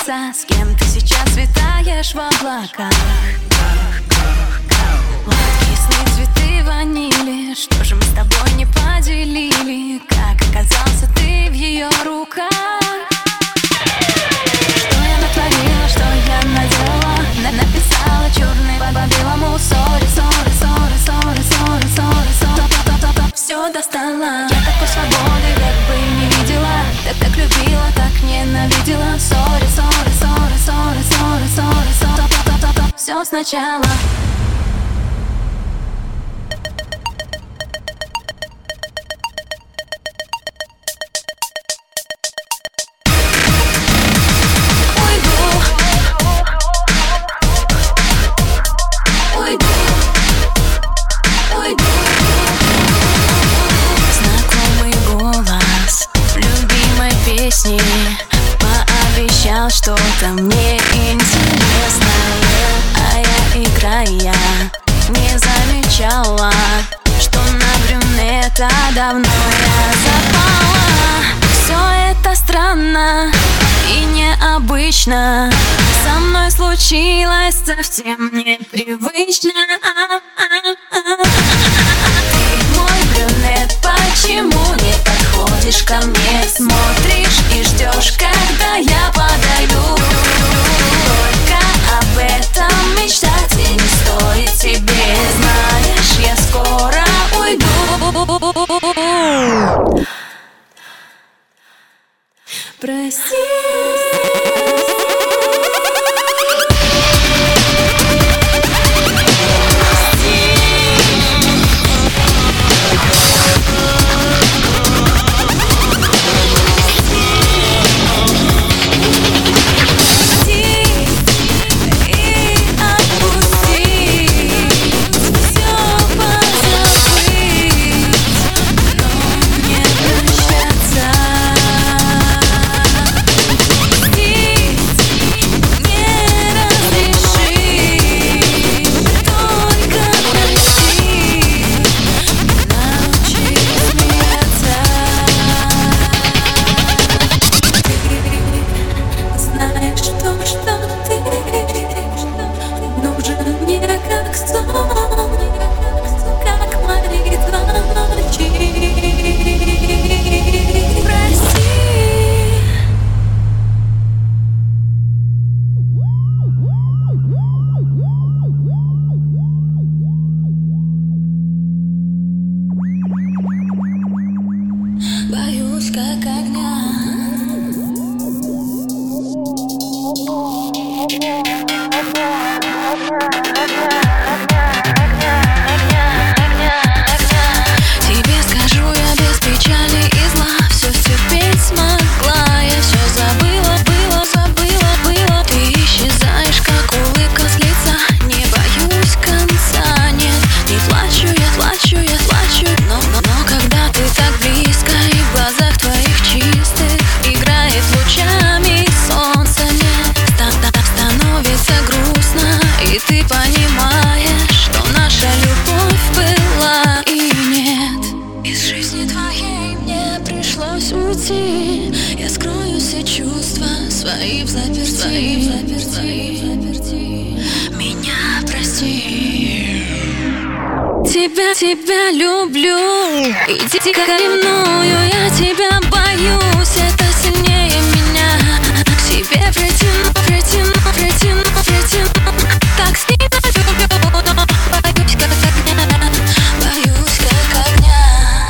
поделиться, с кем ты сейчас витаешь в облаках. Сладкие сны, цветы ванили, что же мы с тобой не поделили? Как оказался ты в ее руках? Что я натворила, что я наделала? Написала черный по белому. Сори, сори, сори, сори, сори, сори, сори. Все достала. Я такой свободы как бы не видела. Так любила, так ненавидела. Сори, сори, сори, сори, сори, сори, сори. Все сначала. Пообещал что-то мне интересное, а я, играя, не замечала, что на брюнета давно я запала. Все это странно и необычно, со мной случилось совсем непривычно. Ты мой брюнет, почему не подходишь ко мне? Смотришь и ждешь, когда я подойду. Только об этом мечтать и не стоит тебе. Знаешь, я скоро уйду. Прости. Боюсь, как огня. Тебе скажу я без печали и зла. Все терпеть смогла. Я все забыла, было. Ты исчезаешь, как улыбка с лица. Не боюсь конца, нет. Не плачу, я плачу. Но когда ты так близко, и в глазах твоих чистых играет лучами солнце, мне становится грустно. И ты понимаешь, что наша любовь была и нет. Из жизни твоей мне пришлось уйти. Я скрою все чувства свои в заперти. Меня прости. Тебя люблю. Иди, как ревную, я тебя боюсь. Это сильнее меня. К себе притяну. Так сильно люблю, но боюсь, как огня. Боюсь, как огня.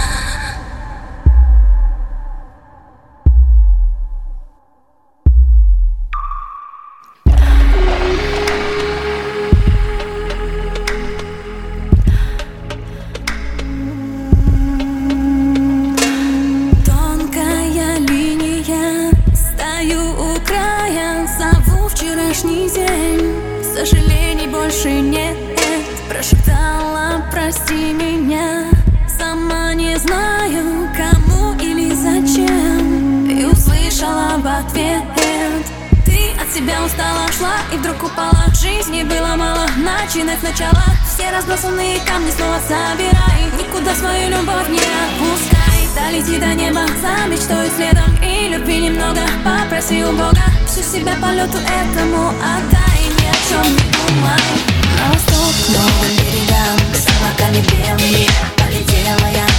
Тонкая линия, стою у края, зову вчерашний день. Сожалений больше нет. Прошептала, прости меня. Сама не знаю, кому или зачем. И услышала в ответ: ты от себя устала, шла и вдруг упала. Жизни было мало, начинать сначала. Все разбросанные камни снова собирай. Никуда свою любовь не отпускай. Долети до неба за мечтой следом. И любви немного немного, попроси у Бога, всю себя полету этому отдай, ни о чем не думай. На восток, к новым берегам, с облаками белыми полетела я.